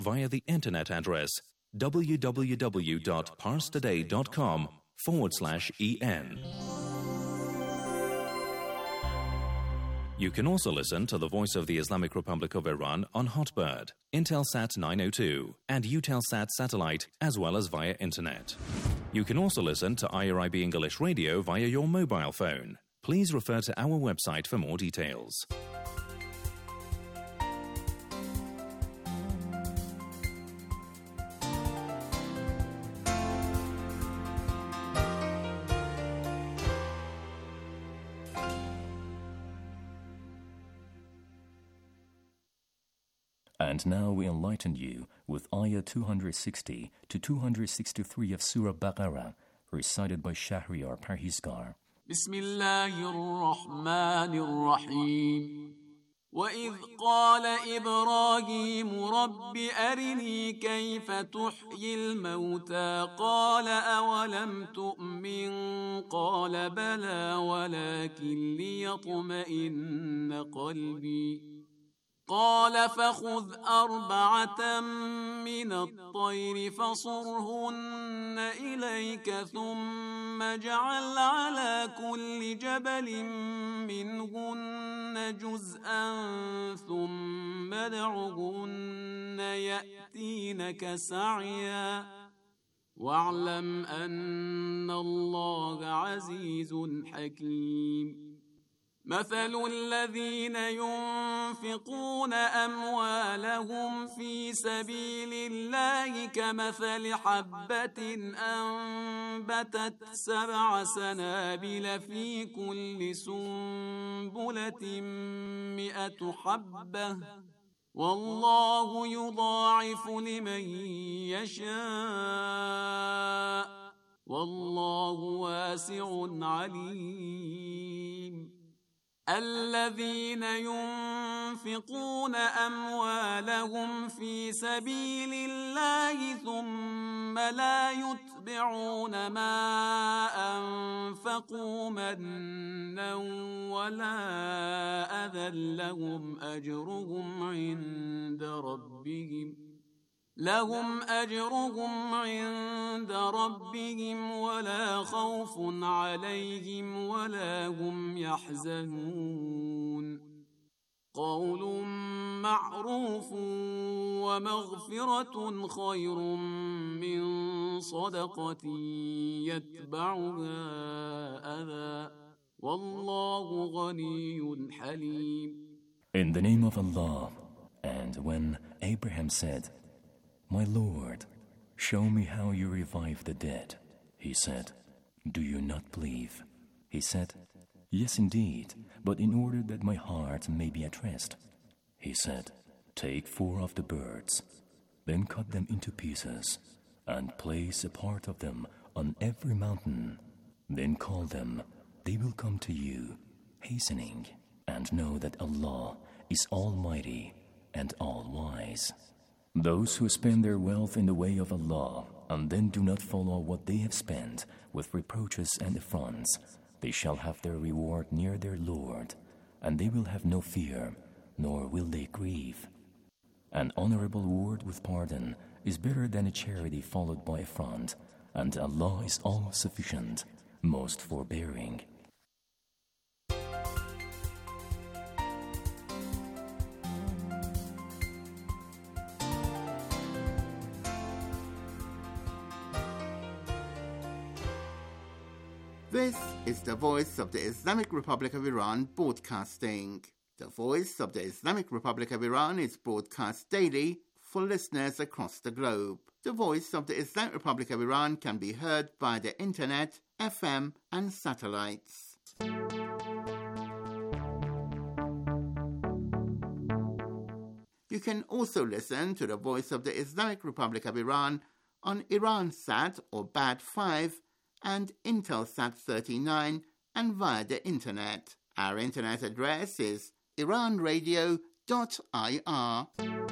via the internet address www.parstoday.com/en. You can also listen to the Voice of the Islamic Republic of Iran on Hotbird, Intelsat 902, and Eutelsat satellite, as well as via internet. You can also listen to IRIB English Radio via your mobile phone. Please refer to our website for more details. And now we enlighten you with Ayah 260 to 263 of Surah Baqarah, recited by Shahriar Parhizgar. Bismillahir-Rahmanir-Rahim. وَإِذْ قَالَ إِبْرَاهِيمُ رَبِّ أَرِنِي كَيْفَ تُحْيِي الْمَوْتَى قَالَ أَوَلَمْ تُؤْمِنْ قَالَ بَلَى وَلَكِنْ لِيَطْمَئِنَّ قَلْبِي قال فخذ 4 من الطير فصرهن إليك ثم اجعل على كل جبل منهن جزءا ثم ادعهن يأتينك سعيا واعلم أن الله عزيز حكيم مثل الذين ينفقون أموالهم في سبيل الله كمثل حبة أنبتت 7 سنابل في كل سنبلة 100 حبة والله يضاعف لمن يشاء والله واسع عليم الذين ينفقون أموالهم في سبيل الله ثم لا يتبعون ما أنفقوا منا ولا أذى لهم أجرهم عند ربهم ولا خوف عليهم ولا هم يحزنون قول معروف ومغفرة خير من صدقة يتبعها أذى والله غني حليم. In the name of Allah, and when Abraham said, My Lord, show me how you revive the dead. He said, Do you not believe? He said, Yes, indeed, but in order that my heart may be at rest. He said, Take 4 of the birds, then cut them into pieces, and place a part of them on every mountain. Then call them, they will come to you, hastening, and know that Allah is Almighty and All-Wise. Those who spend their wealth in the way of Allah and then do not follow what they have spent with reproaches and affronts, they shall have their reward near their Lord, and they will have no fear, nor will they grieve. An honorable word with pardon is better than a charity followed by affront, and Allah is all-sufficient, most forbearing. This is the Voice of the Islamic Republic of Iran broadcasting. The Voice of the Islamic Republic of Iran is broadcast daily for listeners across the globe. The Voice of the Islamic Republic of Iran can be heard via the internet, FM and satellites. You can also listen to the Voice of the Islamic Republic of Iran on Iransat or BAD5 and Intelsat 39 and via the internet. Our internet address is iranradio.ir.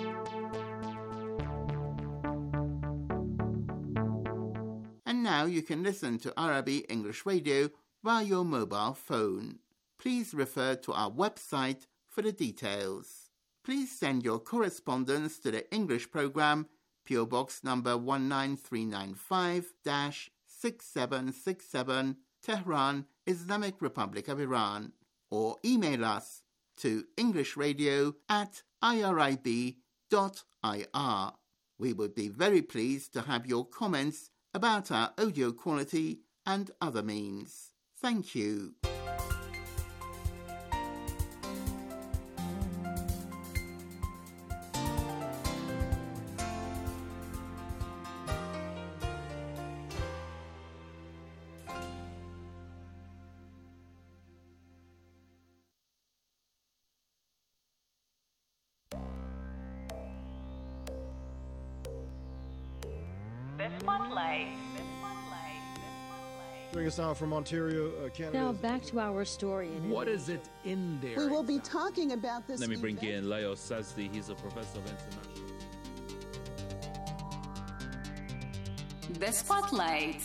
And now you can listen to IRIB English Radio via your mobile phone. Please refer to our website for the details. please send your correspondence to the English program, PO Box number 19395-6767, Tehran, Islamic Republic of Iran, or email us to englishradio@irib.ir. We would be very pleased to have your comments about our audio quality and other means. Thank you. Joining us now from Ontario, Canada. Now back to our story. What is it in there? We will be talking about this. Let me bring in Leo Sazdi. He's a professor of international. The Spotlight.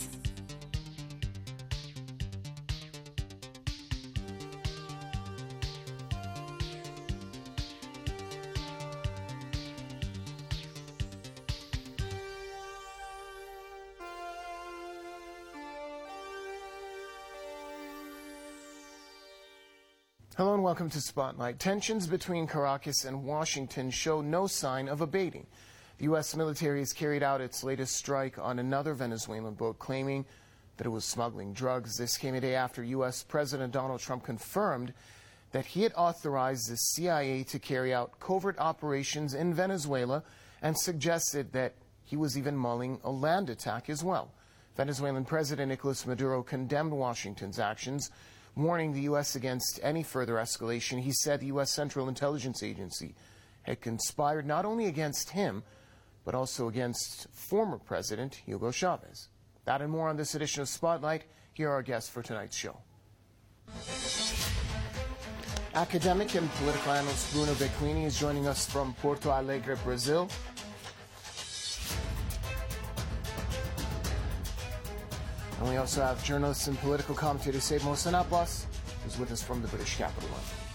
Hello and welcome to Spotlight. Tensions between Caracas and Washington show no sign of abating. The U.S. military has carried out its latest strike on another Venezuelan boat, claiming that it was smuggling drugs. This came a day after U.S. President Donald Trump confirmed that he had authorized the CIA to carry out covert operations in Venezuela and suggested that he was even mulling a land attack as well. Venezuelan President Nicolas Maduro condemned Washington's actions, warning the U.S. against any further escalation. He said the U.S. Central Intelligence Agency had conspired not only against him, but also against former President Hugo Chavez. That and more on this edition of Spotlight. Here are our guests for tonight's show. Academic and political analyst Bruno Becquini is joining us from Porto Alegre, Brazil. And we also have journalist and political commentator Said Mohsen Abbas, who's with us from the British capital.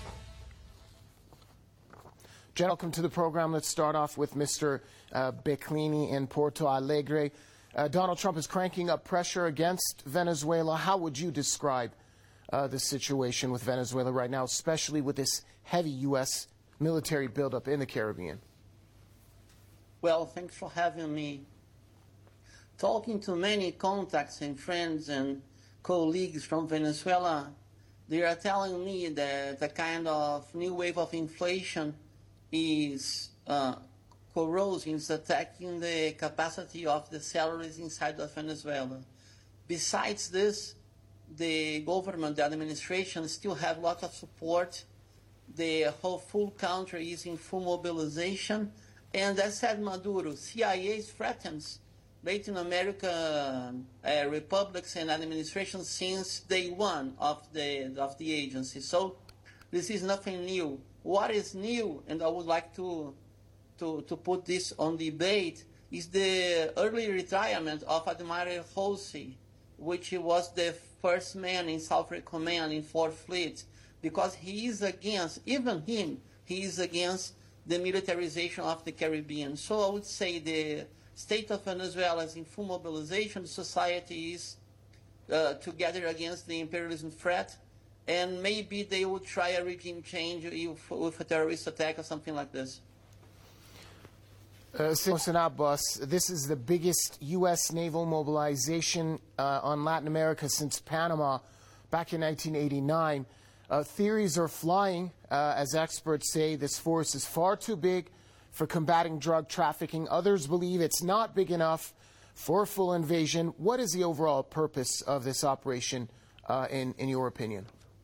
Gentlemen, welcome to the program. Let's start off with Mr. Becquini in Porto Alegre. Donald Trump is cranking up pressure against Venezuela. How would you describe the situation with Venezuela right now, especially with this heavy U.S. military buildup in the Caribbean? Well, thanks for having me. Talking to many contacts and friends and colleagues from Venezuela, they are telling me that the kind of new wave of inflation is corrosing, is attacking the capacity of the salaries inside of Venezuela. Besides this, the government, the administration still have a lot of support. The whole full country is in full mobilization. And as said Maduro, CIA threatens Latin America republics and administrations since day one of the agency. So this is nothing new. What is new, and I would like to put this on debate, is the early retirement of Admiral Halsey, which was the first man in Southern Command in 4th Fleet, because he is against, even him, he is against the militarization of the Caribbean. So I would say the state of Venezuela is in full mobilization. The society is together against the imperialism threat, and maybe they will try a regime change with a terrorist attack or something like this. Mohsen Abbas, this is the biggest U.S. naval mobilization on Latin America since Panama back in 1989. Theories are flying, as experts say, this force is far too big for combating drug trafficking. Others believe it's not big enough for a full invasion. What is the overall purpose of this operation, in your opinion?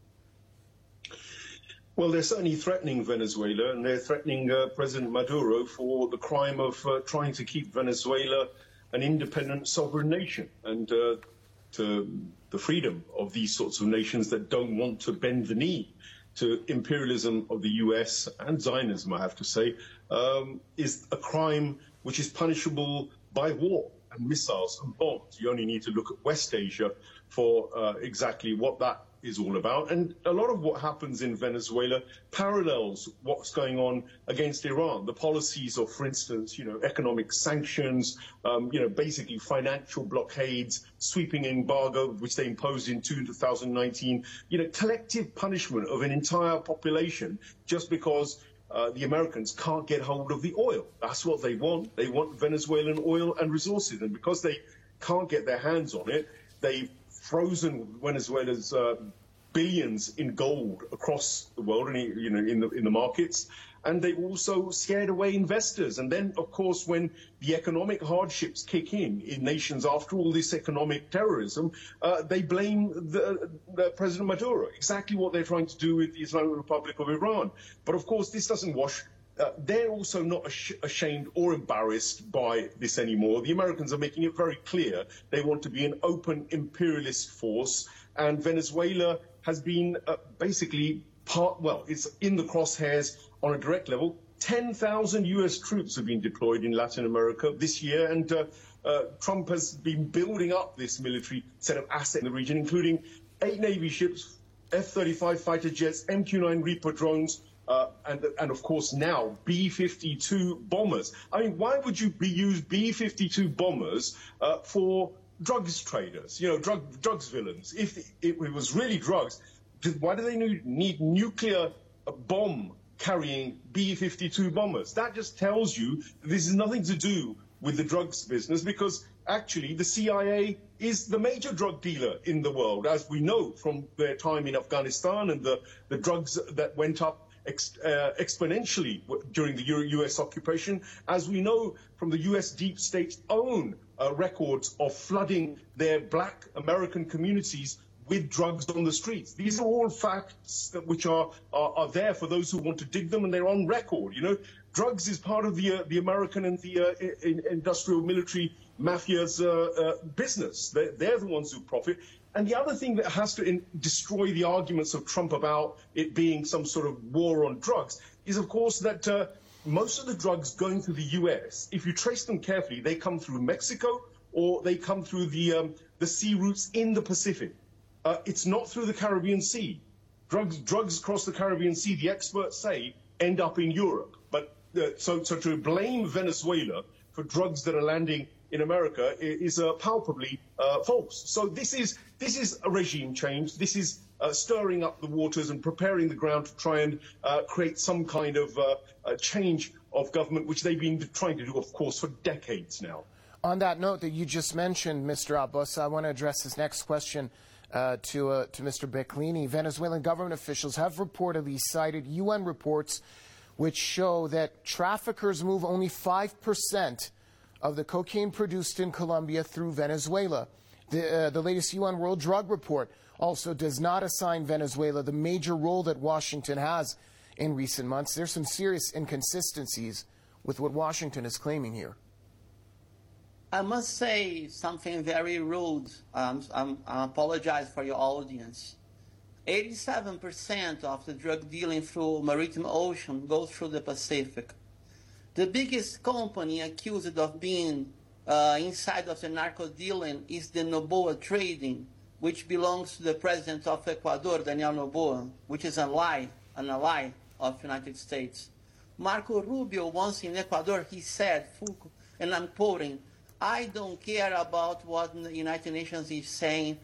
Well, they're certainly threatening Venezuela, and they're threatening President Maduro for the crime of trying to keep Venezuela an independent sovereign nation, and to the freedom of these sorts of nations that don't want to bend the knee to imperialism of the US and Zionism, I have to say, is a crime which is punishable by war and missiles and bombs. You only need to look at West Asia for exactly what that is all about. And a lot of what happens in Venezuela parallels what's going on against Iran. The policies of, for instance, economic sanctions, basically financial blockades, sweeping embargo, which they imposed in 2019, collective punishment of an entire population just because the Americans can't get hold of the oil. That's what they want. They want Venezuelan oil and resources. And because they can't get their hands on it, they've frozen Venezuela's billions in gold across the world and in the markets, and they also scared away investors. And then, of course, when the economic hardships kick in nations after all this economic terrorism, they blame the President Maduro. Exactly what they're trying to do with the Islamic Republic of Iran. But of course, this doesn't wash. They're also not ashamed or embarrassed by this anymore. The Americans are making it very clear they want to be an open imperialist force, and Venezuela has been basically it's in the crosshairs on a direct level. 10,000 U.S. troops have been deployed in Latin America this year, and Trump has been building up this military set of assets in the region, including 8 Navy ships, F-35 fighter jets, MQ-9 Reaper drones, and of course now B-52 bombers. I mean, why would you use B-52 bombers for drugs traders, drugs villains? If it was really drugs, why do they need nuclear bomb carrying B-52 bombers? That just tells you this has nothing to do with the drugs business, because actually the CIA is the major drug dealer in the world, as we know from their time in Afghanistan and the drugs that went up exponentially during the U.S. occupation, as we know from the U.S. deep state's own records of flooding their black American communities with drugs on the streets. These are all facts which are there for those who want to dig them, and they're on record. Drugs is part of the American and the industrial military mafia's business. They're the ones who profit. And the other thing that has to destroy the arguments of Trump about it being some sort of war on drugs is, of course, that most of the drugs going through the U.S., if you trace them carefully, they come through Mexico or they come through the sea routes in the Pacific. It's not through the Caribbean Sea. Drugs across the Caribbean Sea, the experts say, end up in Europe. But so to blame Venezuela for drugs that are landing in America is palpably false. So this is a regime change. This is stirring up the waters and preparing the ground to try and create some kind of change of government, which they've been trying to do, of course, for decades now. On that note that you just mentioned, Mr. Abbas, I want to address this next question to Mr. Becklini. Venezuelan government officials have reportedly cited UN reports which show that traffickers move only 5% of the cocaine produced in Colombia through Venezuela. The latest UN World Drug Report also does not assign Venezuela the major role that Washington has in recent months. There's some serious inconsistencies with what Washington is claiming here. I must say something very rude. I apologize for your audience. 87% of the drug dealing through maritime ocean goes through the Pacific. The biggest company accused of being inside of the narco dealing is the Noboa Trading, which belongs to the president of Ecuador, Daniel Noboa, which is an ally of the United States. Marco Rubio, once in Ecuador, he said, and I'm quoting, "I don't care about what the United Nations is saying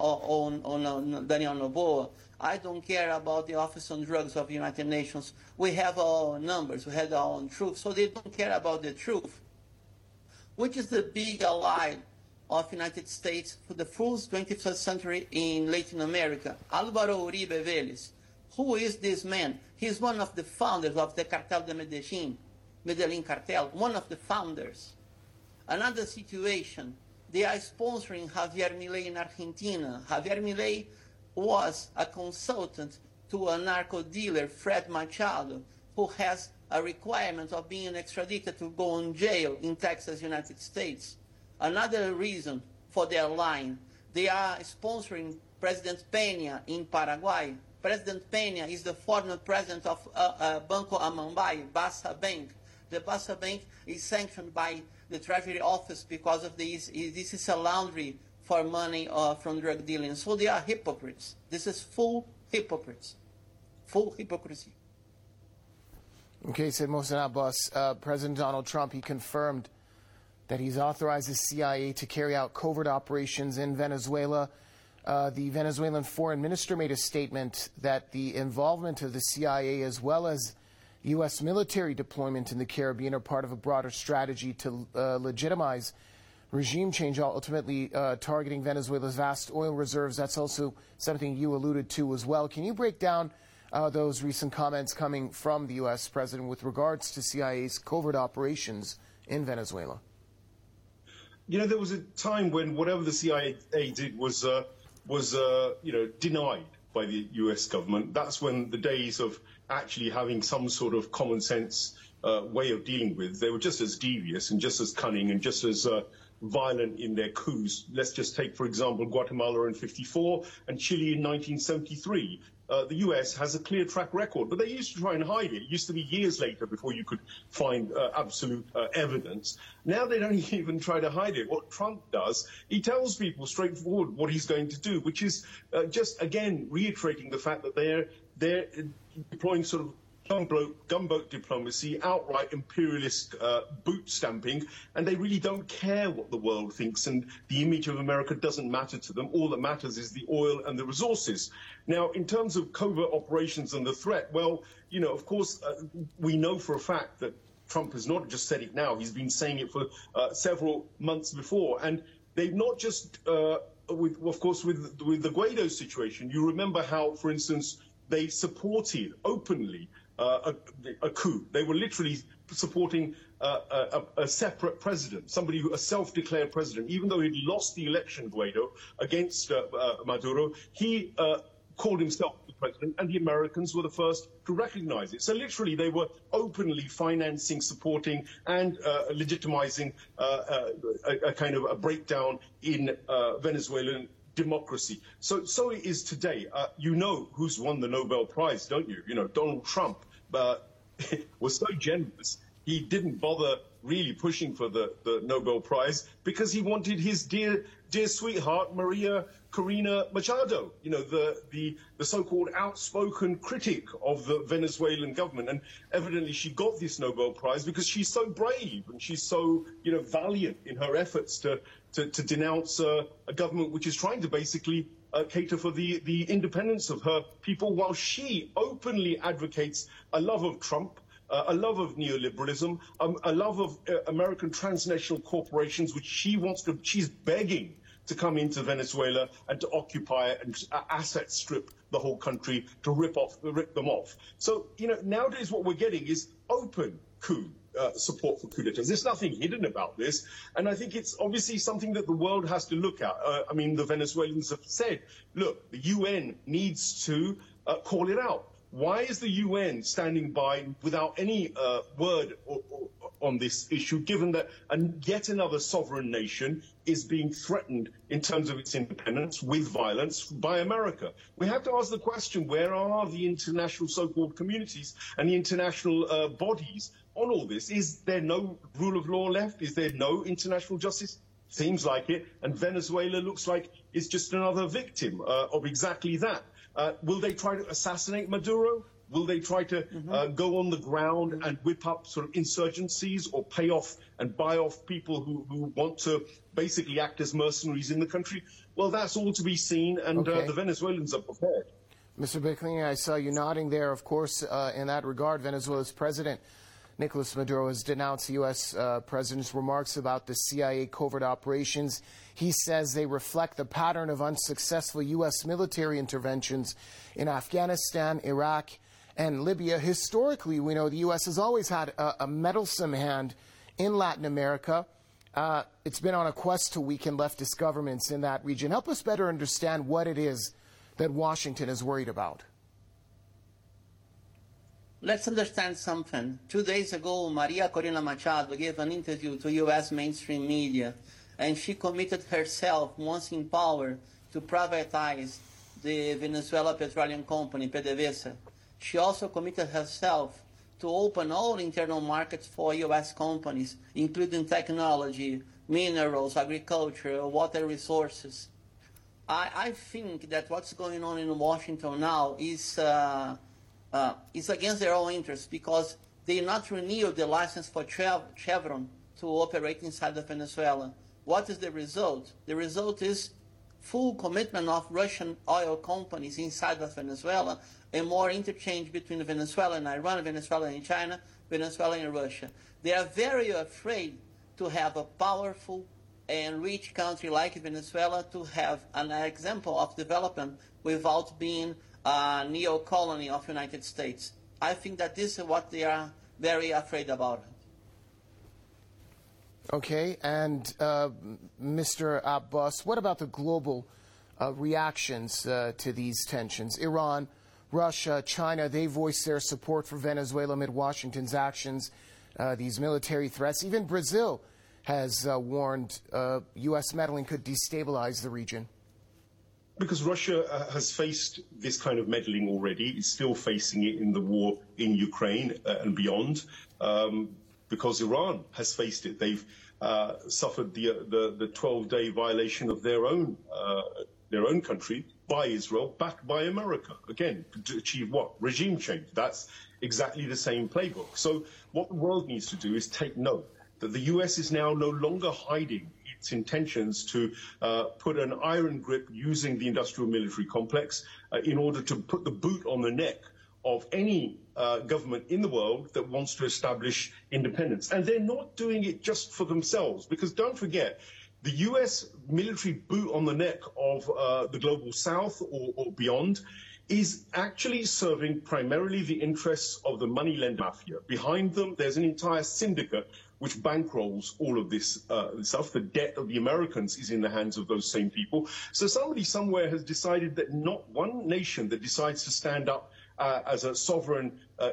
on Daniel Noboa. I don't care about the Office on Drugs of the United Nations. We have our own numbers, we have our own truth." So they don't care about the truth. Which is the big ally of the United States for the full 21st century in Latin America? Álvaro Uribe Vélez. Who is this man? He's one of the founders of the Cartel de Medellin Cartel, one of the founders. Another situation, they are sponsoring Javier Milei in Argentina. Javier Milei was a consultant to a narco dealer, Fred Machado, who has a requirement of being extradited to go in jail in Texas, United States. Another reason for their line, they are sponsoring President Peña in Paraguay. President Peña is the former president of Banco Amambay, Basa Bank. The Basa Bank is sanctioned by the Treasury Office because of this is a laundry for money from drug dealing. So they are hypocrites. This is full hypocrites, full hypocrisy. Okay, said Mohsen Abbas. President Donald Trump, he confirmed that he's authorized the CIA to carry out covert operations in Venezuela. The Venezuelan foreign minister made a statement that the involvement of the CIA as well as U.S. military deployment in the Caribbean are part of a broader strategy to legitimize regime change, ultimately targeting Venezuela's vast oil reserves. That's also something you alluded to as well. Can you break down those recent comments coming from the U.S. president with regards to CIA's covert operations in Venezuela? You know, there was a time when whatever the CIA did was denied by the U.S. government. That's when the days of actually having some sort of common sense way of dealing with, they were just as devious and just as cunning and just as violent in their coups. Let's just take, for example, Guatemala in '54 and Chile in 1973. The U.S. has a clear track record, but they used to try and hide it. It used to be years later before you could find absolute evidence. Now they don't even try to hide it. What Trump does, he tells people straightforward what he's going to do, which is just, again, reiterating the fact that they're deploying sort of gunboat diplomacy, outright imperialist boot stamping, and they really don't care what the world thinks, and the image of America doesn't matter to them. All that matters is the oil and the resources. Now, in terms of covert operations and the threat, well, you know, of course, we know for a fact that Trump has not just said it now. He's been saying it for several months before, and they've not just, with the Guaido situation. You remember how, for instance, they supported openly a coup. They were literally supporting a separate president, a self-declared president. Even though he'd lost the election, Guaido, against Maduro, he called himself the president, and the Americans were the first to recognize it. So literally, they were openly financing, supporting, and legitimizing a kind of a breakdown in Venezuelan democracy. So it is today. You know who's won the Nobel Prize, don't you? You know, Donald Trump was so generous, he didn't bother really pushing for the Nobel Prize because he wanted his dear sweetheart, Maria Corina Machado, you know, the so-called outspoken critic of the Venezuelan government. And evidently she got this Nobel Prize because she's so brave and she's so, you know, valiant in her efforts to denounce a government which is trying to basically cater for the independence of her people, while she openly advocates a love of Trump, a love of neoliberalism, a love of American transnational corporations, which she's begging to come into Venezuela and to occupy it and asset strip the whole country, to rip them off. So, you know, nowadays what we're getting is open coup support for coup d'etats. There's nothing hidden about this, and I think it's obviously something that the world has to look at. I mean, the Venezuelans have said, look, the UN needs to call it out. Why is the UN standing by without any word on this issue, given that yet another sovereign nation is being threatened in terms of its independence with violence by America? We have to ask the question, where are the international so-called communities and the international bodies on all this? Is there no rule of law left? Is there no international justice? Seems like it. And Venezuela looks like it's just another victim of exactly that. Will they try to assassinate Maduro? Will they try to go on the ground and whip up sort of insurgencies or pay off and buy off people who want to basically act as mercenaries in the country? Well, that's all to be seen, and the Venezuelans are prepared. Mr. Bickley, I saw you nodding there. Of course, in that regard, Venezuela's president, Nicolas Maduro, has denounced the U.S. president's remarks about the CIA covert operations. He says they reflect the pattern of unsuccessful U.S. military interventions in Afghanistan, Iraq, and Libya. Historically, we know the U.S. has always had a meddlesome hand in Latin America. It's been on a quest to weaken leftist governments in that region. Help us better understand what it is that Washington is worried about. Let's understand something. 2 days ago, Maria Corina Machado gave an interview to U.S. mainstream media, and she committed herself, once in power, to privatize the Venezuela Petroleum Company, PDVSA. She also committed herself to open all internal markets for U.S. companies, including technology, minerals, agriculture, water resources. I think that what's going on in Washington now is against their own interests, because they not renew the license for Chevron to operate inside of Venezuela. What is the result? The result is full commitment of Russian oil companies inside of Venezuela, and more interchange between Venezuela and Iran, Venezuela and China, Venezuela and Russia. They are very afraid to have a powerful and rich country like Venezuela to have an example of development without being a neo-colony of the United States. I think that this is what they are very afraid about. Okay, and Mr. Abbas, what about the global reactions to these tensions? Iran, Russia, China, they voiced their support for Venezuela amid Washington's actions, these military threats. Even Brazil has warned U.S. meddling could destabilize the region. Because Russia has faced this kind of meddling already. It's still facing it in the war in Ukraine and beyond. Because Iran has faced it. They've suffered the 12-day violation of their own country by Israel, backed by America. Again, to achieve what? Regime change. That's exactly the same playbook. So what the world needs to do is take note that the U.S. is now no longer hiding its intentions to put an iron grip using the industrial military complex in order to put the boot on the neck of any government in the world that wants to establish independence. And they're not doing it just for themselves, because don't forget, the U.S. military boot on the neck of the global south or beyond is actually serving primarily the interests of the money lender mafia. Behind them, there's an entire syndicate which bankrolls all of this stuff. The debt of the Americans is in the hands of those same people. So somebody somewhere has decided that not one nation that decides to stand up as a sovereign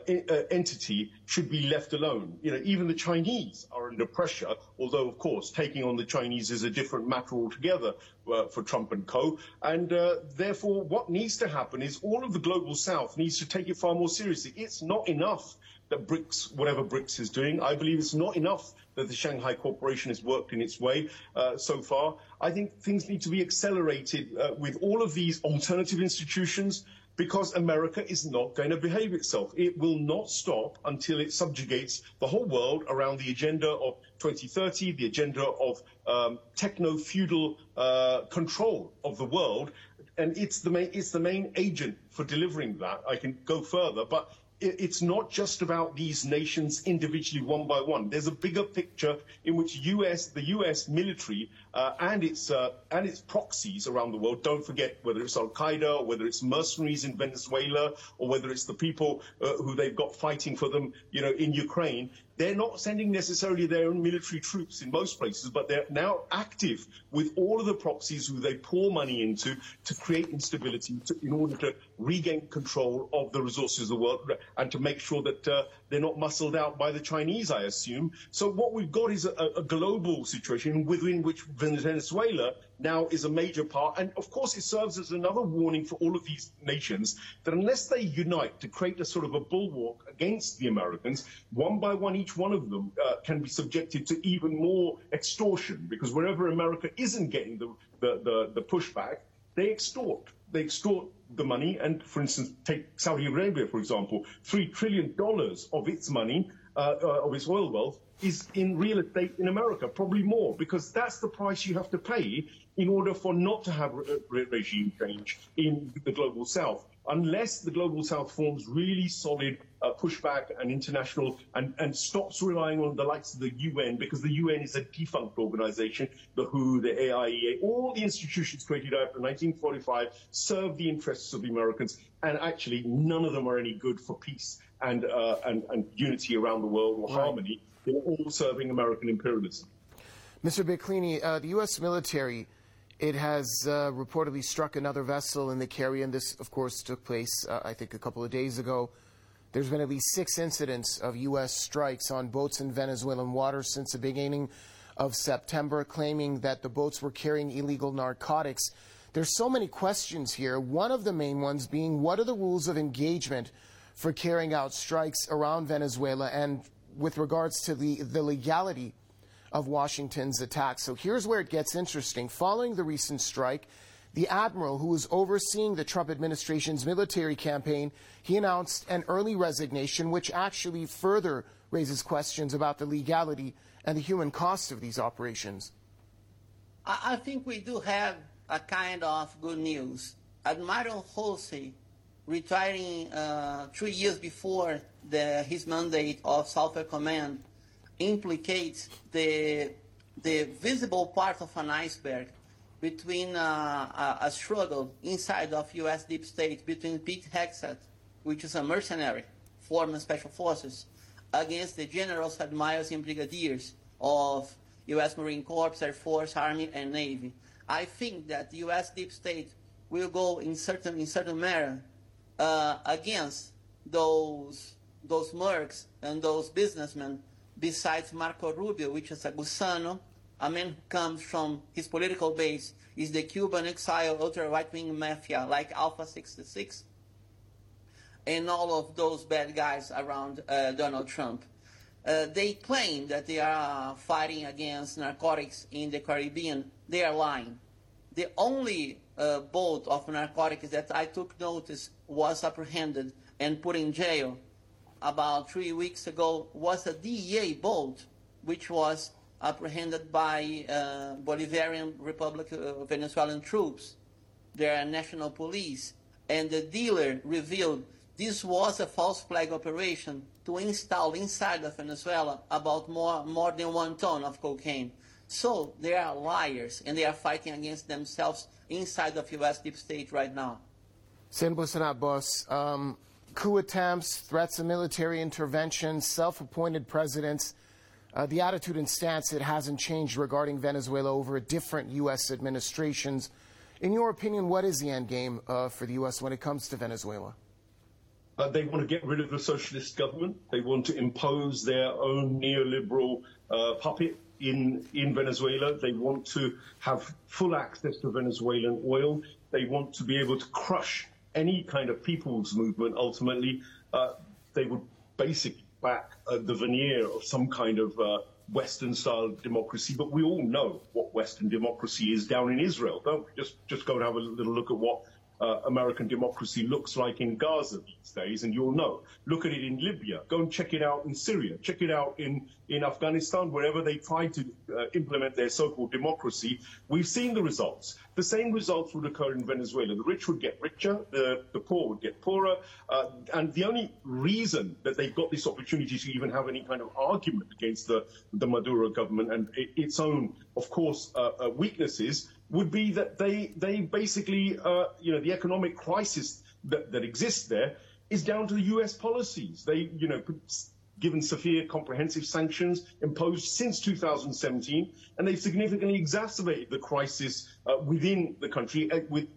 entity should be left alone. You know, even the Chinese are under pressure, although, of course, taking on the Chinese is a different matter altogether for Trump and co. And therefore, what needs to happen is all of the global south needs to take it far more seriously. It's not enough that BRICS, whatever BRICS is doing, I believe it's not enough that the Shanghai Cooperation has worked in its way so far. I think things need to be accelerated with all of these alternative institutions, because America is not going to behave itself. It will not stop until it subjugates the whole world around the agenda of 2030, the agenda of techno-feudal control of the world. And it's the main agent for delivering that. I can go further, but it's not just about these nations individually one by one. There's a bigger picture in which the U.S. military and its proxies around the world, don't forget whether it's Al-Qaeda or whether it's mercenaries in Venezuela or whether it's the people who they've got fighting for them, in Ukraine. They're not sending necessarily their own military troops in most places, but they're now active with all of the proxies who they pour money into to create instability in order to regain control of the resources of the world and to make sure that they're not muscled out by the Chinese, I assume. So what we've got is a global situation within which Venezuela now is a major part. And, of course, it serves as another warning for all of these nations that unless they unite to create a sort of a bulwark against the Americans, one by one, each one of them can be subjected to even more extortion, because wherever America isn't getting the pushback, they extort. They extort the money. And, for instance, take Saudi Arabia, for example, $3 trillion of its money, of its oil wealth, is in real estate in America, probably more, because that's the price you have to pay in order for not to have regime change in the global south. Unless the global south forms really solid pushback and international and stops relying on the likes of the UN, because the UN is a defunct organization, the WHO, the AIEA, all the institutions created after 1945 serve the interests of the Americans, and actually none of them are any good for peace and unity around the world or harmony. They're all serving American imperialism. Mr. Bicklini, the U.S. military, it has reportedly struck another vessel in the Caribbean. This, of course, took place, I think, a couple of days ago. There's been at least 6 incidents of U.S. strikes on boats in Venezuelan waters since the beginning of September, claiming that the boats were carrying illegal narcotics. There's so many questions here, one of the main ones being, what are the rules of engagement for carrying out strikes around Venezuela and with regards to the legality of Washington's attack. So here's where it gets interesting. Following the recent strike, the admiral who was overseeing the Trump administration's military campaign, he announced an early resignation, which actually further raises questions about the legality and the human cost of these operations. I think we do have a kind of good news. Admiral Halsey, retiring 3 years before his mandate of Southwest Command, implicates the visible part of an iceberg between a struggle inside of U.S. deep state between Pete Hegseth, which is a mercenary, former special forces, against the generals, admirals, and brigadiers of U.S. Marine Corps, Air Force, Army, and Navy. I think that the U.S. deep state will go in certain manner against those mercs and those businessmen. Besides Marco Rubio, which is a Gusano, a man who comes from his political base, is the Cuban exile ultra-right-wing mafia like Alpha 66, and all of those bad guys around Donald Trump. They claim that they are fighting against narcotics in the Caribbean. They are lying. The only boat of narcotics that I took notice was apprehended and put in jail about 3 weeks ago was a DEA boat, which was apprehended by Bolivarian Republic of Venezuelan troops, their national police, and the dealer revealed this was a false flag operation to install inside of Venezuela about more than 1 ton of cocaine. So they are liars, and they are fighting against themselves inside of U.S. deep state right now. Sen Busanat boss, coup attempts, threats of military intervention, self-appointed presidents, the attitude and stance, it hasn't changed regarding Venezuela over different U.S. administrations. In your opinion, what is the end game for the U.S. when it comes to Venezuela? They want to get rid of the socialist government. They want to impose their own neoliberal puppet in Venezuela. They want to have full access to Venezuelan oil. They want to be able to crush any kind of people's movement. Ultimately, they would basically back the veneer of some kind of Western-style democracy. But we all know what Western democracy is down in Israel, don't we? Just go and have a little look at what American democracy looks like in Gaza these days, and you'll know. Look at it in Libya. Go and check it out in Syria. Check it out in Afghanistan, wherever they try to implement their so-called democracy. We've seen the results. The same results would occur in Venezuela. The rich would get richer, the poor would get poorer, and the only reason that they've got this opportunity to even have any kind of argument against the Maduro government and its own, of course, weaknesses would be that they basically, the economic crisis that exists there is down to the U.S. policies. They, given severe comprehensive sanctions imposed since 2017, and they've significantly exacerbated the crisis within the country.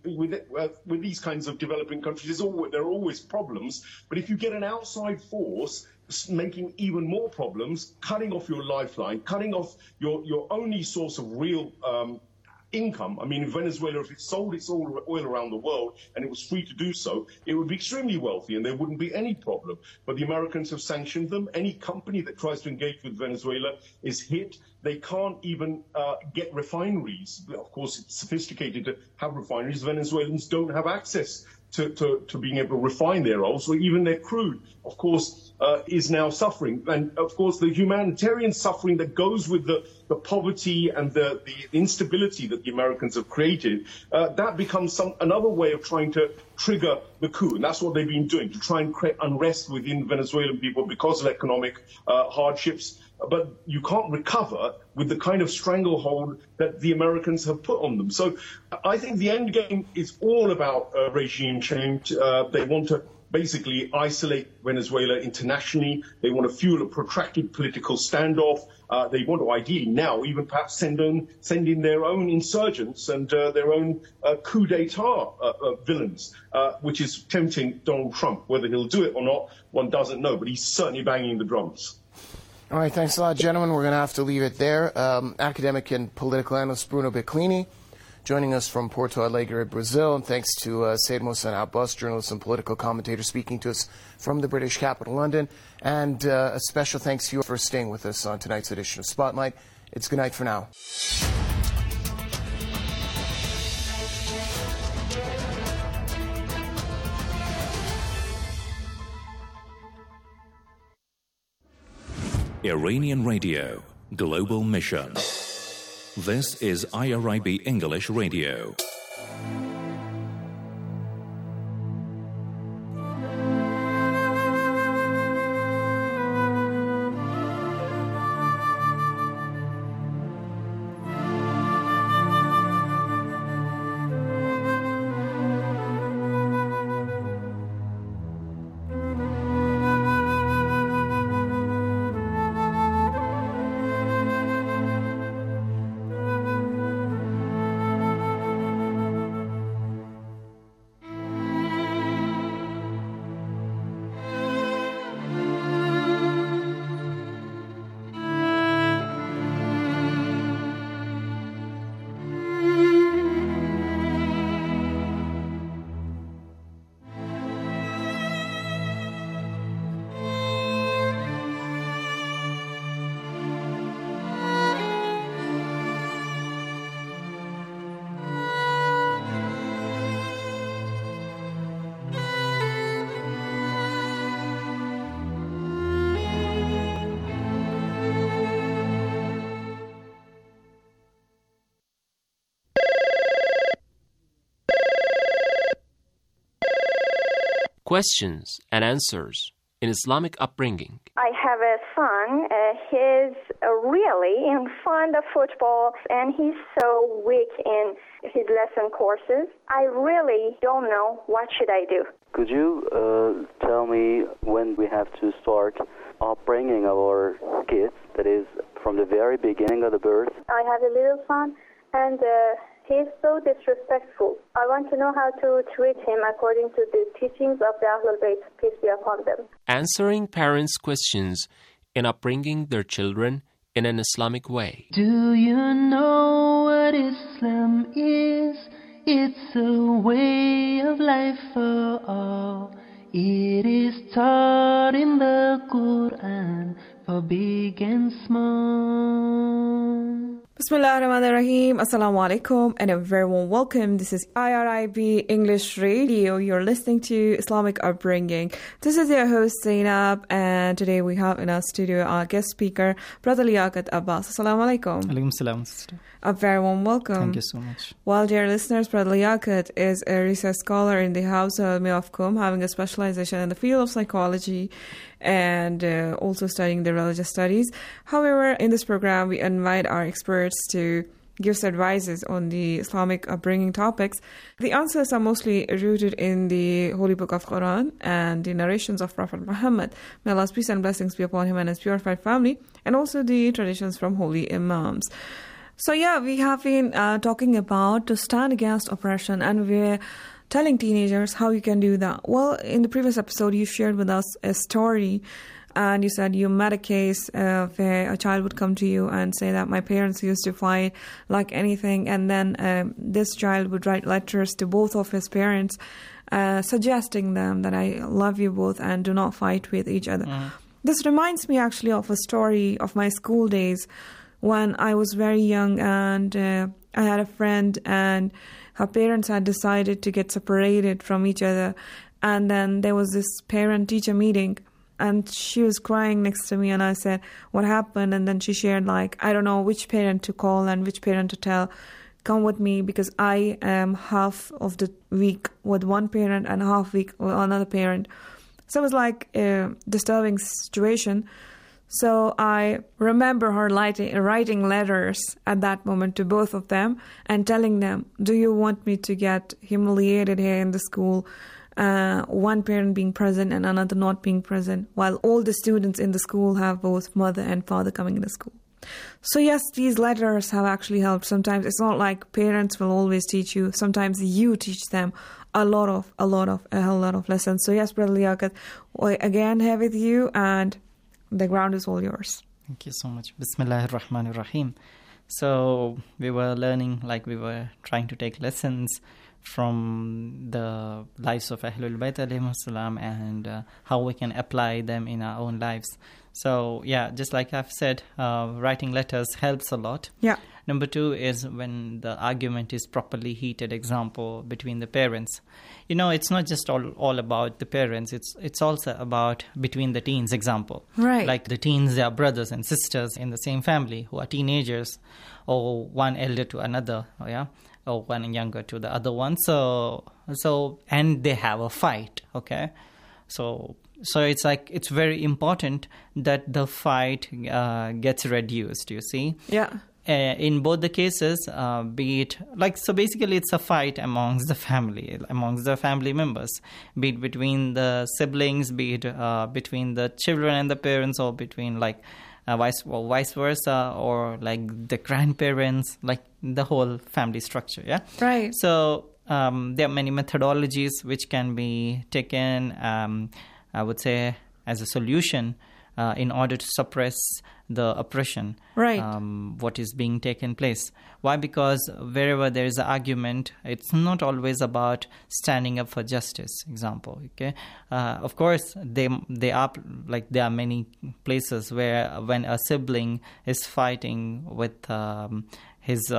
With these kinds of developing countries, there are always problems, but if you get an outside force making even more problems, cutting off your lifeline, cutting off your only source of real income. I mean, in Venezuela, if it sold its oil around the world and it was free to do so, it would be extremely wealthy and there wouldn't be any problem. But the Americans have sanctioned them. Any company that tries to engage with Venezuela is hit. They can't even get refineries. Of course, it's sophisticated to have refineries. Venezuelans don't have access to being able to refine their oil, so even their crude, of course, is now suffering. And, of course, the humanitarian suffering that goes with the poverty and the instability that the Americans have created, that becomes another way of trying to trigger the coup. And that's what they've been doing, to try and create unrest within Venezuelan people because of economic hardships. But you can't recover with the kind of stranglehold that the Americans have put on them. So I think the end game is all about regime change. They want to basically isolate Venezuela internationally. They want to fuel a protracted political standoff. They want to ideally now even perhaps send in their own insurgents and their own coup d'etat villains, which is tempting Donald Trump. Whether he'll do it or not, one doesn't know, but he's certainly banging the drums. All right, thanks a lot, gentlemen. We're going to have to leave it there. Academic and political analyst Bruno Biclini joining us from Porto Alegre, Brazil. And thanks to Said Mohsen Abbas, journalist and political commentator, speaking to us from the British capital, London. And a special thanks to you for staying with us on tonight's edition of Spotlight. It's good night for now. Iranian Radio, Global Mission. This is IRIB English Radio. Questions and answers in Islamic upbringing. I have a son. He's really fond of football, and he's so weak in his lesson courses. I really don't know what should I do. Could you tell me when we have to start upbringing our kids, that is, from the very beginning of the birth? I have a little son, and he's so disrespectful. I want to know how to treat him according to the teachings of the Ahlul Bayt, peace be upon them. Answering parents' questions in upbringing their children in an Islamic way. Do you know what Islam is? It's a way of life for all. It is taught in the Quran for big and small. Bismillah ar-Rahman ar-Rahim. Assalamu alaikum and a very warm welcome. This is IRIB English Radio. You're listening to Islamic Upbringing. This is your host Zainab, and today we have in our studio our guest speaker, Brother Liaquat Abbas. Assalamu alaikum. Alaikum salam. A very warm welcome. Thank you so much. Well, dear listeners, Brother Liaquat is a research scholar in the House of of Qom, having a specialization in the field of psychology and also studying the religious studies. However, in this program, we invite our experts to give us advices on the Islamic upbringing topics. The answers are mostly rooted in the Holy Book of Quran and the narrations of Prophet Muhammad. May Allah's peace and blessings be upon him and his purified family, and also the traditions from holy imams. So yeah, we have been talking about to stand against oppression, and we're telling teenagers how you can do that. Well, in the previous episode, you shared with us a story, and you said you met a case where a child would come to you and say that my parents used to fight like anything, and then this child would write letters to both of his parents suggesting them that I love you both and do not fight with each other. This reminds me actually of a story of my school days when I was very young, and I had a friend, and her parents had decided to get separated from each other. And then there was this parent-teacher meeting, and she was crying next to me, and I said, what happened? And then she shared, like, I don't know which parent to call and which parent to tell, come with me, because I am half of the week with one parent and half week with another parent. So it was like a disturbing situation. So I remember her writing letters at that moment to both of them and telling them, do you want me to get humiliated here in the school, one parent being present and another not being present, while all the students in the school have both mother and father coming in the school? So yes, these letters have actually helped. Sometimes it's not like parents will always teach you. Sometimes you teach them a hell lot of lessons. So yes, Brother Liaquat, again here with you, and the ground is all yours. Thank you so much. Bismillah ar-Rahman ar-Rahim. So we were learning, we were trying to take lessons from the lives of Ahlul Bayt alayhimus salam and how we can apply them in our own lives. So yeah, just like I've said, writing letters helps a lot. Yeah. Number 2 is when the argument is properly heated, example, between the parents. It's not just all about the parents, it's also about between the teens, example. Right. Like the teens, they are brothers and sisters in the same family who are teenagers, or one elder to another, or one younger to the other one. So and they have a fight, okay? So it's very important that the fight gets reduced, you see? Yeah. In both the cases, be it so basically it's a fight amongst the family members, be it between the siblings, be it between the children and the parents, or between vice versa, or the grandparents, the whole family structure. Yeah, right. So there are many methodologies which can be taken, I would say, as a solution in order to suppress the oppression, right? What is being taken place. Why? Because wherever there is an argument, it's not always about standing up for justice. Example, okay. Of course, they are there are many places where when a sibling is fighting with his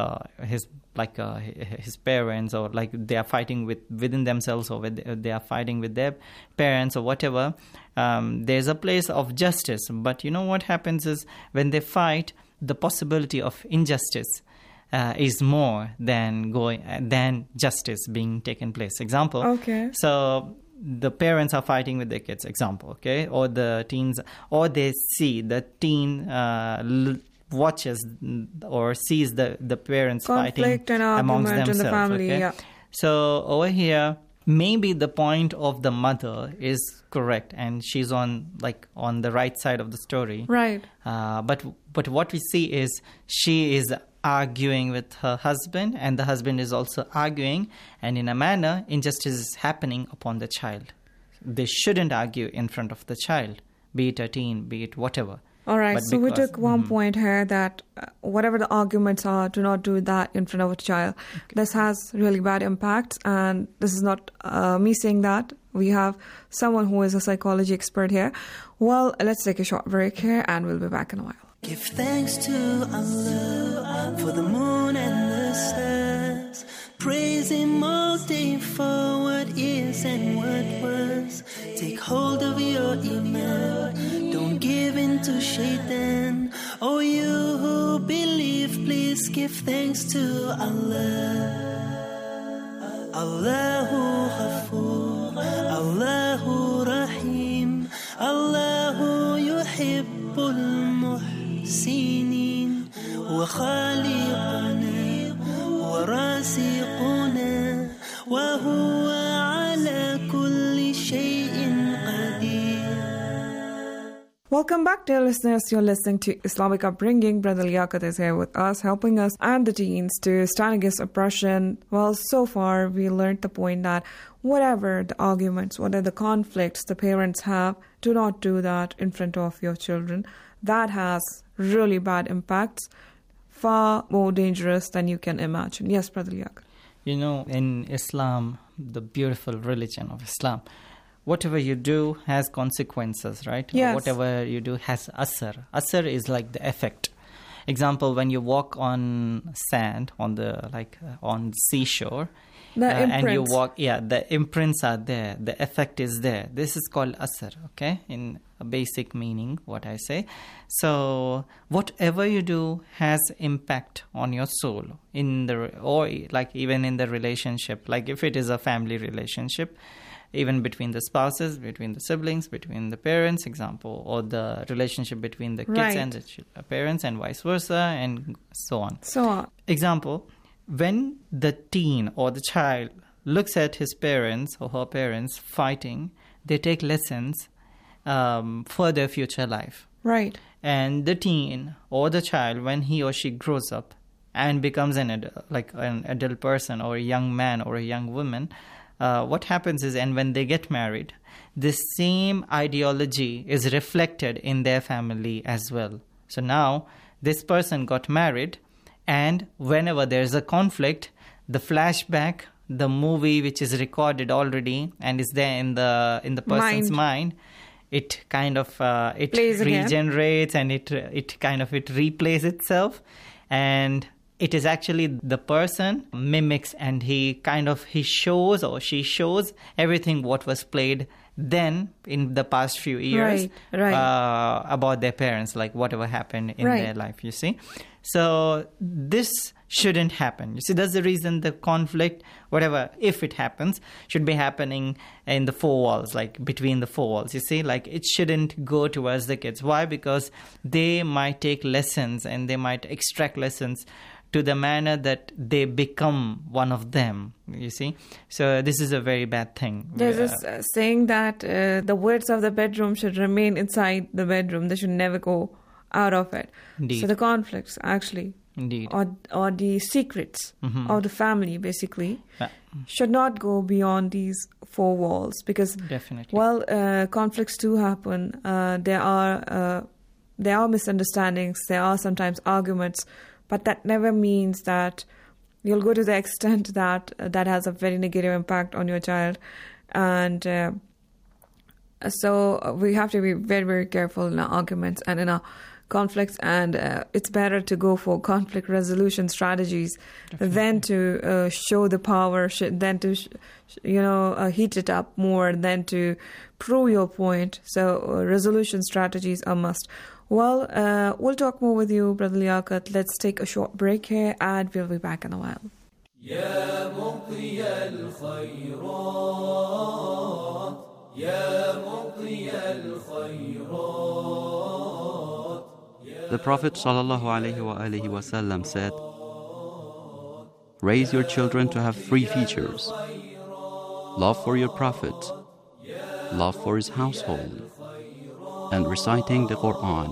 parents, or they are fighting within themselves, or they are fighting with their parents or whatever, there's a place of justice. But what happens is when they fight, the possibility of injustice is more than justice being taken place. Example. Okay. So the parents are fighting with their kids. Example. Okay. Or the teens, or they see the teen watches or sees the parents conflict fighting and amongst themselves. In the family, okay? Yeah. So over here, maybe the point of the mother is correct and she's on the right side of the story. Right. But what we see is she is arguing with her husband, and the husband is also arguing, and in a manner, injustice is happening upon the child. They shouldn't argue in front of the child, be it a teen, be it whatever. All right, so we took one point here that whatever the arguments are, do not do that in front of a child. Okay. This has really bad impacts, and this is not me saying that. We have someone who is a psychology expert here. Well, let's take a short break here, and we'll be back in a while. Give thanks to Allah for the moon and the stars. Praise Him all day for what is and what was. Take hold of your iman. Don't give in to shaitan. Oh, you who believe, please give thanks to Allah. Allahu Ghafoor, Allahu Rahim, Allahu Yuhibbul Muhsinin, wa Khaliquna, wa Rasiquna, wa huwa ala kulli shay'in qadir. Welcome back, dear listeners. You're listening to Islamic Upbringing. Brother Liaquat is here with us, helping us and the teens to stand against oppression. Well, so far, we learned the point that whatever the arguments, whatever the conflicts the parents have, do not do that in front of your children. That has really bad impacts, far more dangerous than you can imagine. Yes, Brother Liaquat. In Islam, the beautiful religion of Islam, whatever you do has consequences, right? Yes. Whatever you do has asar. Asar is like the effect. Example, when you walk on sand on the seashore, and you walk, the imprints are there. The effect is there. This is called asar. Okay, in a basic meaning, what I say. So whatever you do has impact on your soul even in the relationship. Like if it is a family relationship, even between the spouses, between the siblings, between the parents, example, or the relationship between the kids and the parents, and vice versa, and so on. Example, when the teen or the child looks at his parents or her parents fighting, they take lessons for their future life. Right. And the teen or the child, when he or she grows up and becomes an adult person, or a young man or a young woman, what happens is, and when they get married, this same ideology is reflected in their family as well. So now this person got married, And whenever there's a conflict, the flashback, the movie which is recorded already and is there in the person's mind, it kind of it regenerates and it replays itself, and it is actually the person mimics, and he shows or she shows everything what was played then in the past few years about their parents, like whatever happened in their life, you see. So this shouldn't happen. You see, that's the reason the conflict, whatever, if it happens, should be happening in the four walls, like between the four walls. You see, like it shouldn't go towards the kids. Why? Because they might take lessons and they might extract lessons to the manner that they become one of them, you see. So this is a very bad thing. There's this saying that the words of the bedroom should remain inside the bedroom. They should never go out of it. Indeed. So the conflicts, actually, indeed, or the secrets of the family, basically, should not go beyond these four walls. Because, definitely, conflicts do happen. There are misunderstandings. There are sometimes arguments. But that never means that you'll go to the extent that that has a very negative impact on your child. And so we have to be very, very careful in our arguments and in our conflicts. And it's better to go for conflict resolution strategies than to show the power, than to, heat it up more, than to prove your point. So resolution strategies are must. Well, we'll talk more with you, Brother Liaquat. Let's take a short break here and we'll be back in a while. يا مطي الخيرات يا مطي الخيرات. The Prophet ﷺ said, raise your children to have three features: love for your Prophet, love for his household, and reciting the Quran.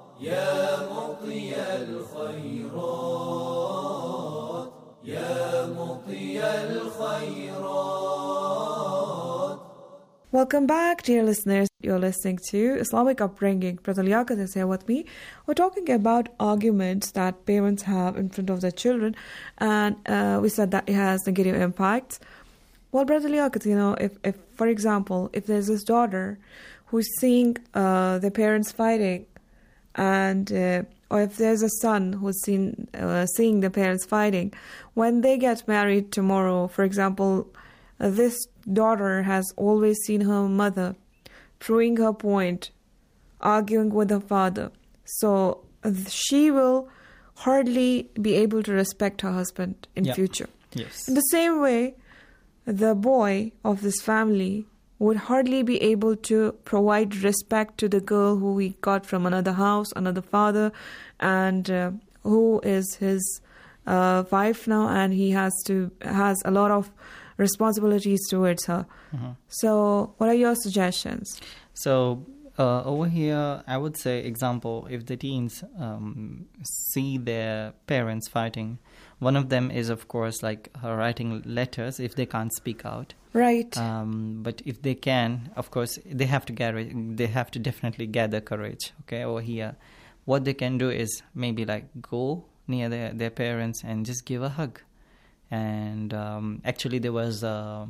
Welcome back, dear listeners. You're listening to Islamic Upbringing. Brother Liaquat is here with me. We're talking about arguments that parents have in front of their children, and we said that it has negative impacts. Well, Brother Liaquat, if for example, if there's this daughter who's seeing their parents fighting, and or if there's a son who's seeing the parents fighting, when they get married tomorrow, for example, this daughter has always seen her mother proving her point, arguing with her father. So she will hardly be able to respect her husband in future. Yes. In the same way, the boy of this family would hardly be able to provide respect to the girl who he got from another house, another father, and who is his wife now, and he has a lot of responsibilities towards her. So what are your suggestions? So over here, I would say, example, if the teens see their parents fighting, one of them is, of course, like writing letters if they can't speak out. Right. But if they can, of course, they have to definitely gather courage. Okay, over here, what they can do is maybe like go near their parents and just give a hug. And actually, there was a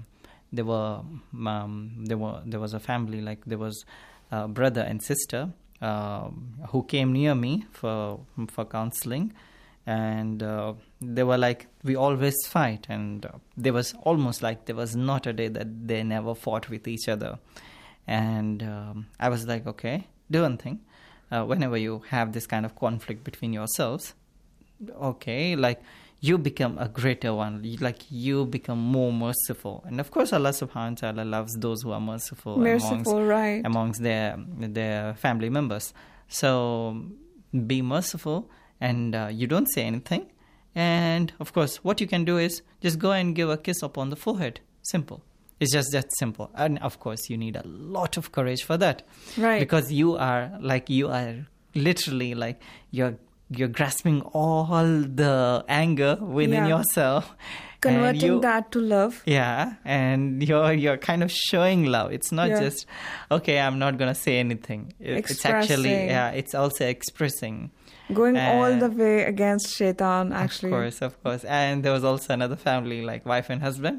family, like there was a brother and sister who came near me for counseling. And they were like, we always fight, and there was almost like there was not a day that they never fought with each other. And I was like, okay, do one thing. Whenever you have this kind of conflict between yourselves, okay, like you become a greater one, you become more merciful. And of course, Allah subhanahu wa ta'ala loves those who are merciful amongst their family members. So be merciful. And you don't say anything. And of course, what you can do is just go and give a kiss upon the forehead. Simple. It's just that simple. And of course, you need a lot of courage for that. Right. Because you are literally like you're grasping all the anger within yourself. Converting that to love. Yeah. And you're kind of showing love. It's not just, okay, I'm not going to say anything. It's actually, it's also expressing. Going all the way against shaitan, actually. Of course. And there was also another family, like wife and husband.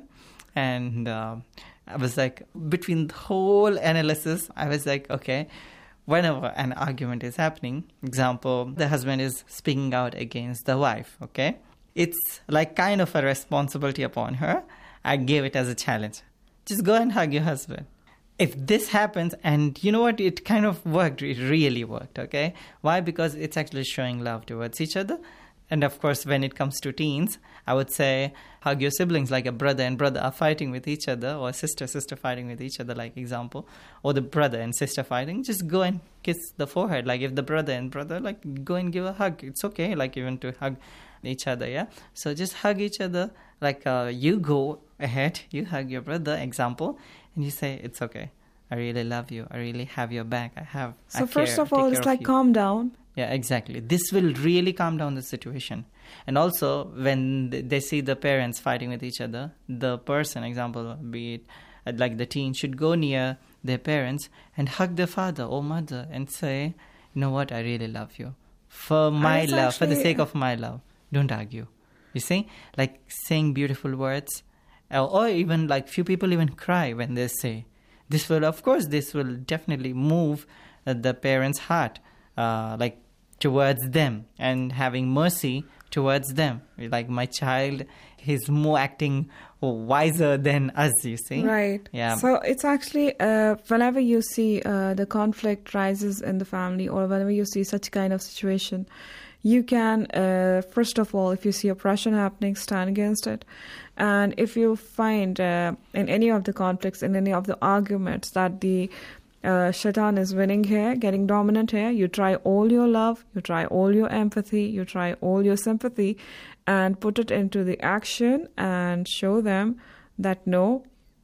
And I was like, between the whole analysis, I was like, okay, whenever an argument is happening, example, the husband is speaking out against the wife, okay? It's like kind of a responsibility upon her. I gave it as a challenge. Just go and hug your husband. If this happens, and you know what, it kind of worked, it really worked, okay? Why? Because it's actually showing love towards each other. And of course, when it comes to teens, I would say hug your siblings, like a brother and brother are fighting with each other, or sister fighting with each other, like example, or the brother and sister fighting, just go and kiss the forehead. Like if the brother and brother, like go and give a hug. It's okay, like even to hug each other, yeah? So just hug each other, like you go ahead, you hug your brother, example, and you say, it's okay. I really love you. I really have your back. So first of all, it's like calm down. Yeah, exactly. This will really calm down the situation. And also, when they see the parents fighting with each other, the person, example, be it like the teen, should go near their parents and hug their father or mother and say, you know what, I really love you. For my love, for the sake of my love, don't argue. You see? Like saying beautiful words. Or even like few people even cry when they say. This will definitely move the parents' heart, like towards them, and having mercy towards them. Like my child, he's more acting wiser than us, you see. Right. Yeah. So it's actually whenever you see the conflict rises in the family, or whenever you see such kind of situation, you can, first of all, if you see oppression happening, stand against it. And if you find in any of the conflicts, in any of the arguments, that the shaitan is winning here, getting dominant here, you try all your love, you try all your empathy, you try all your sympathy, and put it into the action and show them that no,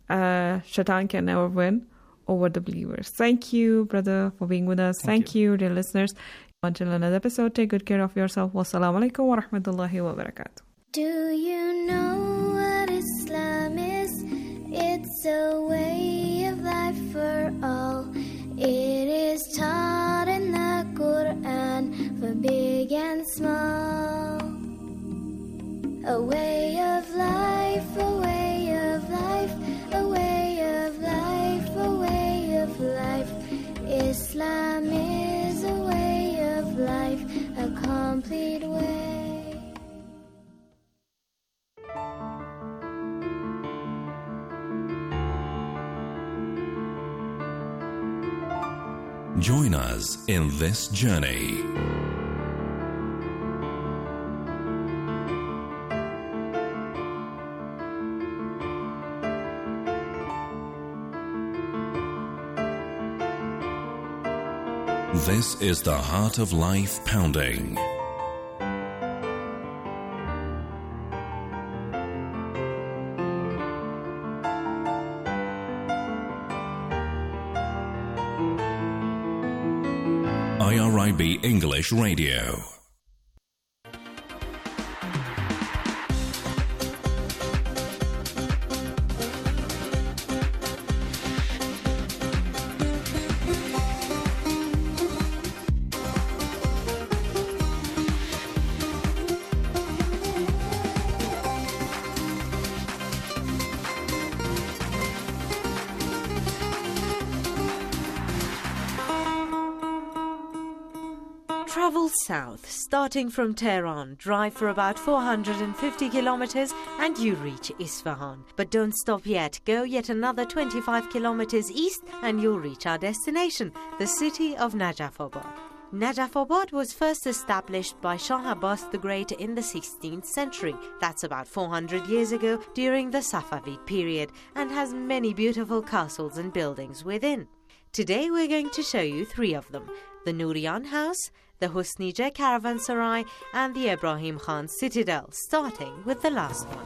shaitan can never win over the believers. Thank you, brother, for being with us. Thank you, dear listeners. Until another episode, take good care of yourself. Wassalamu alaikum wa rahmatullahi wa barakatuh. Do you know what Islam is? It's a way of life for all. It is taught in the Quran for big and small. A way of life, a way of life, a way of life, a way of life. Islam is a way of life, a complete way. Join us in this journey. This is the Heart of Life Pounding. IRIB English Radio. Travel south, starting from Tehran, drive for about 450 kilometers and you reach Isfahan. But don't stop yet, go yet another 25 kilometers east and you'll reach our destination, the city of Najafabad. Najafabad was first established by Shah Abbas the Great in the 16th century. That's about 400 years ago during the Safavid period, and has many beautiful castles and buildings within. Today we're going to show you 3 of them: the Nurian House, the Husnija Caravanserai and the Ibrahim Khan Citadel, starting with the last one.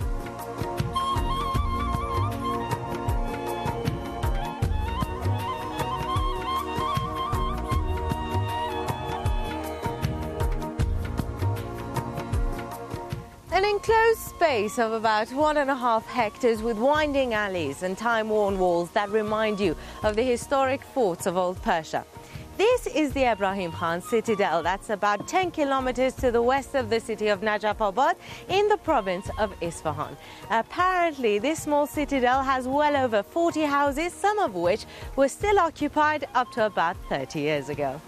An enclosed space of about 1.5 hectares with winding alleys and time-worn walls that remind you of the historic forts of Old Persia. This is the Ibrahim Khan Citadel. That's about 10 kilometers to the west of the city of Najafabad in the province of Isfahan. Apparently, this small citadel has well over 40 houses, some of which were still occupied up to about 30 years ago.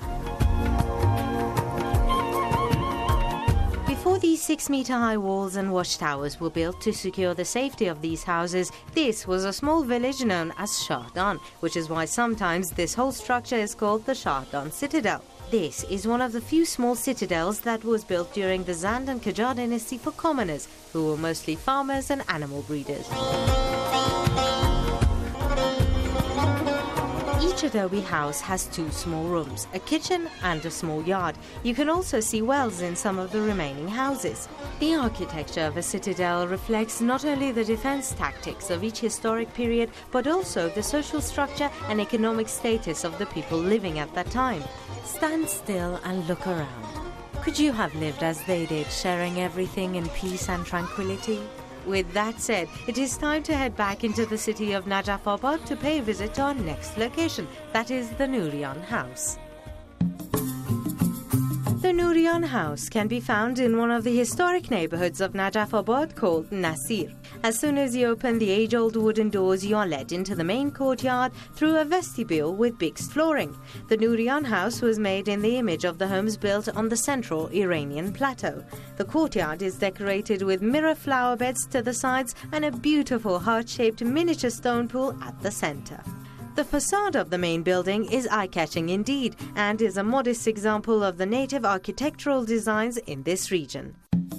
Before these 6-meter-high walls and watchtowers were built to secure the safety of these houses, this was a small village known as Shahdan, which is why sometimes this whole structure is called the Shahdan Citadel. This is one of the few small citadels that was built during the Zand and Qajar dynasty for commoners, who were mostly farmers and animal breeders. Each adobe house has 2 small rooms, a kitchen and a small yard. You can also see wells in some of the remaining houses. The architecture of a citadel reflects not only the defense tactics of each historic period, but also the social structure and economic status of the people living at that time. Stand still and look around. Could you have lived as they did, sharing everything in peace and tranquility? With that said, it is time to head back into the city of Najafabad to pay a visit to our next location, that is the Nourian House. The Nourian House can be found in one of the historic neighborhoods of Najafabad called Nasir. As soon as you open the age-old wooden doors, you are led into the main courtyard through a vestibule with Bix flooring. The Nourian House was made in the image of the homes built on the central Iranian plateau. The courtyard is decorated with mirror flower beds to the sides and a beautiful heart-shaped miniature stone pool at the center. The facade of the main building is eye-catching indeed and is a modest example of the native architectural designs in this region.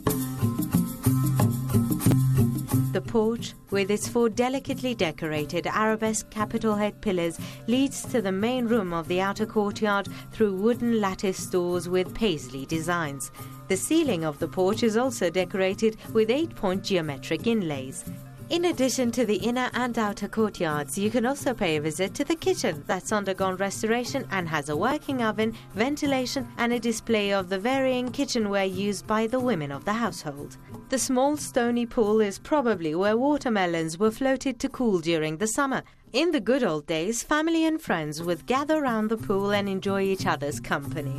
The porch, with its 4 delicately decorated arabesque capitol head pillars, leads to the main room of the outer courtyard through wooden lattice doors with paisley designs. The ceiling of the porch is also decorated with 8-point geometric inlays. In addition to the inner and outer courtyards, you can also pay a visit to the kitchen that's undergone restoration and has a working oven, ventilation and a display of the varying kitchenware used by the women of the household. The small stony pool is probably where watermelons were floated to cool during the summer. In the good old days, family and friends would gather around the pool and enjoy each other's company.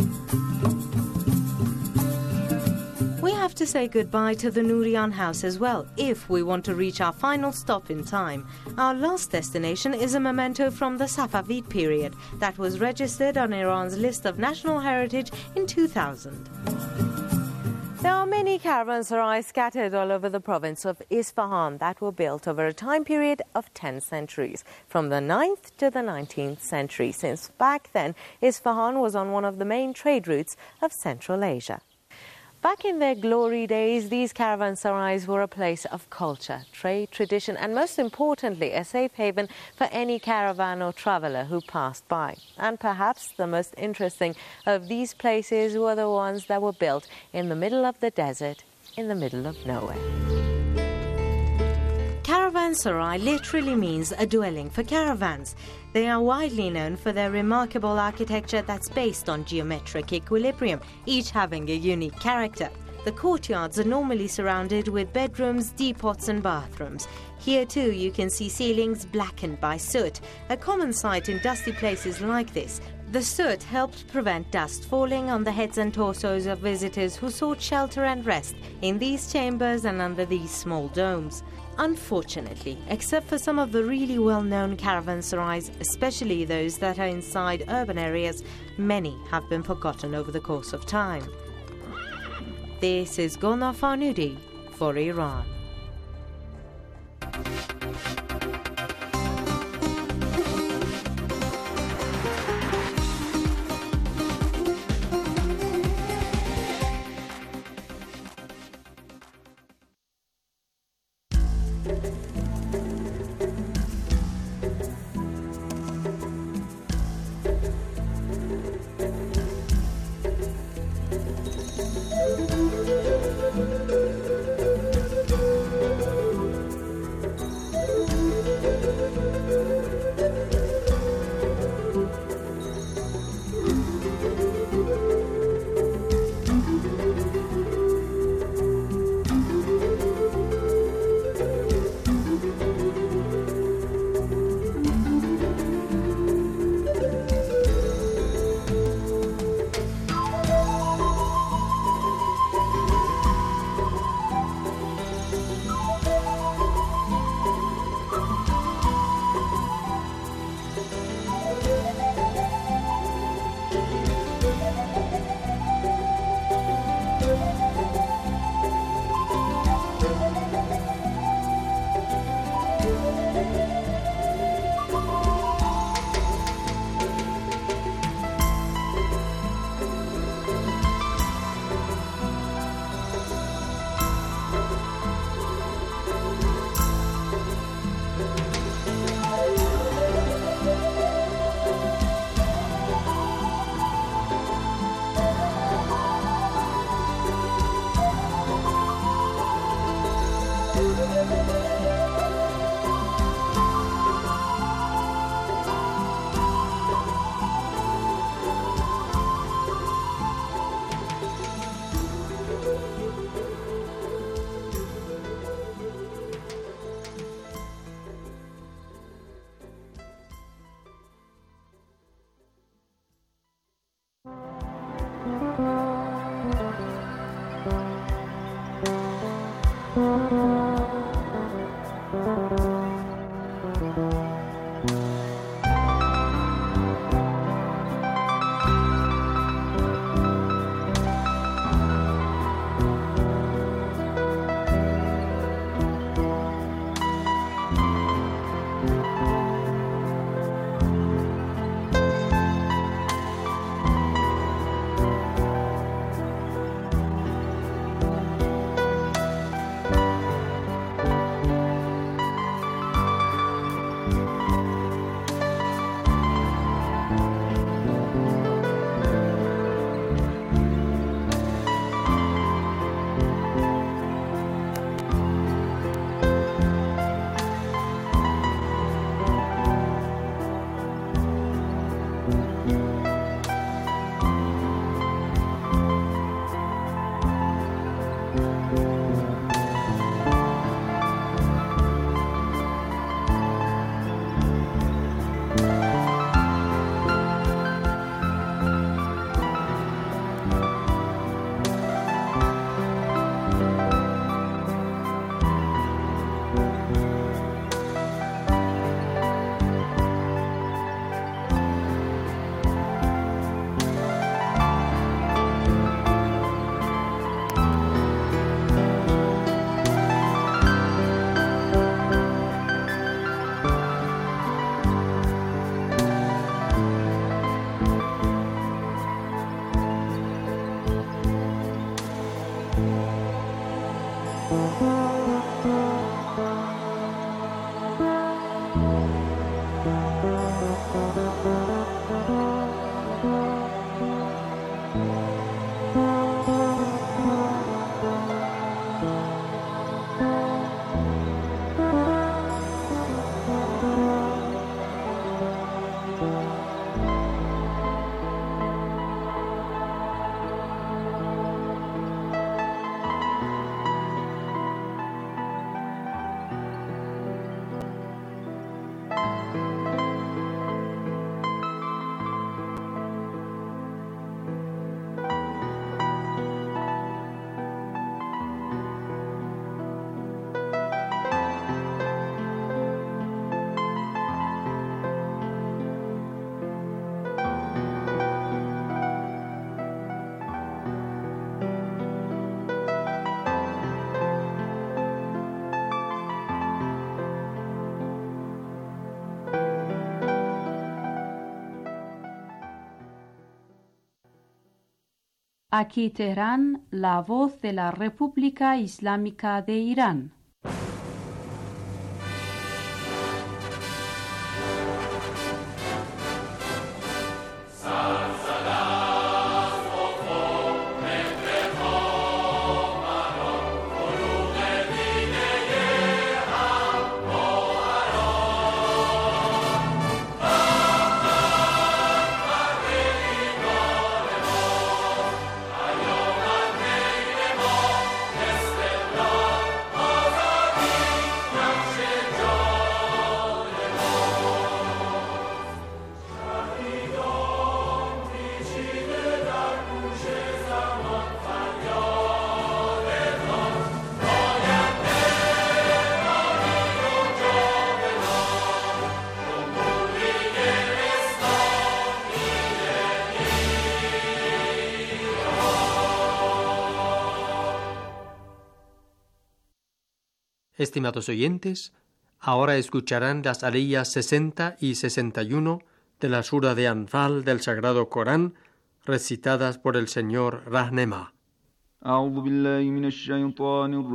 We have to say goodbye to the Nourian House as well, if we want to reach our final stop in time. Our last destination is a memento from the Safavid period that was registered on Iran's list of national heritage in 2000. There are many caravanserais scattered all over the province of Isfahan that were built over a time period of 10 centuries, from the 9th to the 19th century, since back then Isfahan was on one of the main trade routes of Central Asia. Back in their glory days, these caravanserais were a place of culture, trade, tradition, and most importantly, a safe haven for any caravan or traveller who passed by. And perhaps the most interesting of these places were the ones that were built in the middle of the desert, in the middle of nowhere. Caravanserai literally means a dwelling for caravans. They are widely known for their remarkable architecture that's based on geometric equilibrium, each having a unique character. The courtyards are normally surrounded with bedrooms, depots and bathrooms. Here too you can see ceilings blackened by soot, a common sight in dusty places like this. The soot helped prevent dust falling on the heads and torsos of visitors who sought shelter and rest in these chambers and under these small domes. Unfortunately, except for some of the really well-known caravanserais, especially those that are inside urban areas, many have been forgotten over the course of time. This is Gulnaz Farnudi for Iran. Aquí Teherán, la voz de la República Islámica de Irán. Estimados oyentes, ahora escucharán las aliyas 60 y 61 de la sura de Anfal del Sagrado Corán, recitadas por el señor Rahnema.